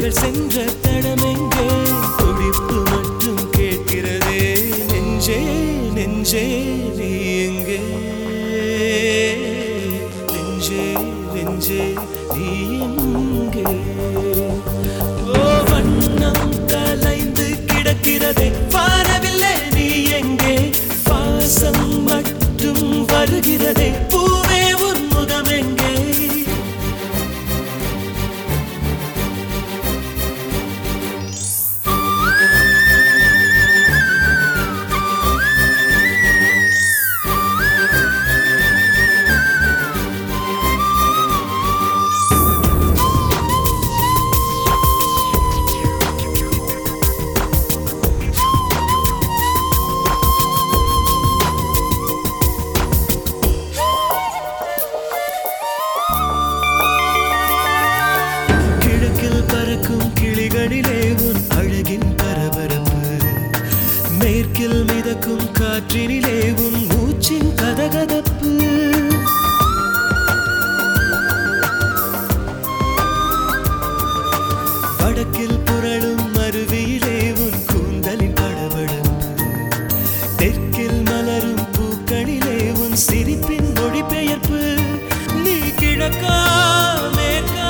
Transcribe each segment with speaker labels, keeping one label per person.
Speaker 1: கால்கள் சென்ற தடமெங்கே துடிப்பு மட்டும் கேட்கிறதே நெஞ்சே நெஞ்சே நீ எங்கே நெஞ்சே நெஞ்சே நீ எங்கே ஓ வண்ணம் கலைந்து கிடக்கிறதே வானவில்லை நீ எங்கே வாசம் மட்டும் வருகிறதே பூவே உன் முகம் எங்கே கிளிகளிலே உன் அழகின் பரபரப்பு மேற்கில் மிதக்கும் காற்றினிலே உன் மூச்சின் கதகதப்பு வடக்கில் புரளும் அருவியிலே உன் கூந்தலின் படபடப்பு தெற்கில் மலரும் பூக்களிலே உன் சிரிப்பின் மொழிபெயர்ப்பு நீ கிழக்கா மேற்கா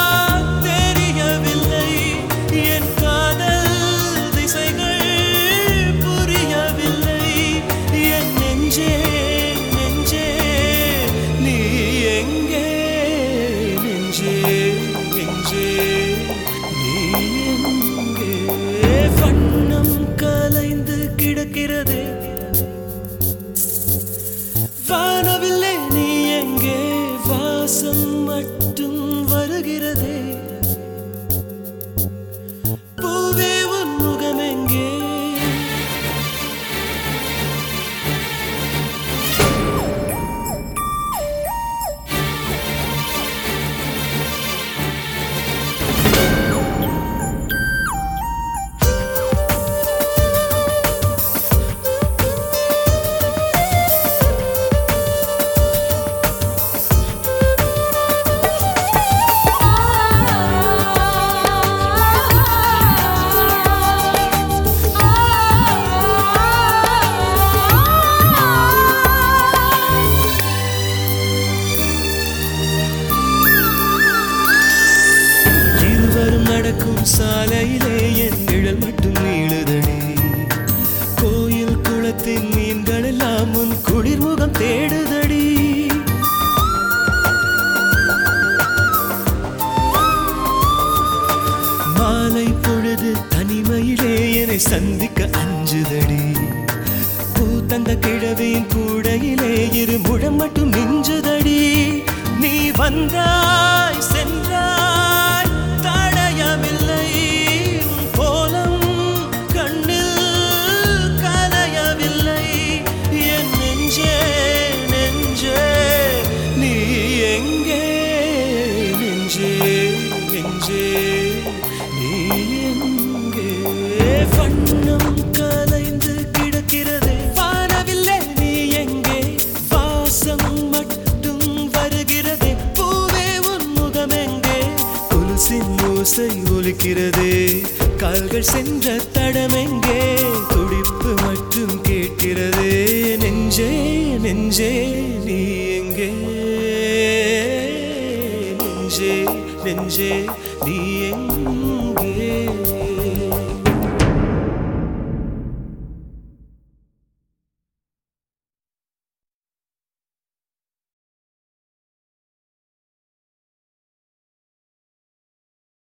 Speaker 1: கிடக்கிறதே வானவில்லை நீ எங்கே வாசம் மட்டும் வருகிறதே பூவே உன் முகம் எங்கே நடக்கும் சாலையிலே என் நிழல் மட்டும் நீளுதடி கோயில் குளத்தின் மீன்கள் எல்லாம் உன் குளிர்முகம் தேடுதடி மாலை பொழுது தனிமையிலே என்னை சந்திக்க அஞ்சுதடி பூ தந்த கிழவியின் கூடையிலே இரு முழம் மட்டும் மிஞ்சுதடி நீ வந்தாய் சென்றாய் தடயமில்லை கோலம் கண்ணில் கலையவில்லை என் நெஞ்சே நெஞ்சே நீ எங்கே நெஞ்சே நெஞ்சே நீ எங்கே வண்ணம் கலைந்து கிடக்கிறதே வானவில்லை நீ எங்கே வாசம் மட்டும் வருகிறதே பூவே உன் முகம் எங்கே கொலுசின் ஓசை ஒலிக்கிறதே கால்கள் சென்ற தடமெங்கே துடிப்பு மட்டும் கேட்கிறதே நெஞ்சே நெஞ்சே நீ எங்கே நெஞ்சே நெஞ்சே நீ எங்கே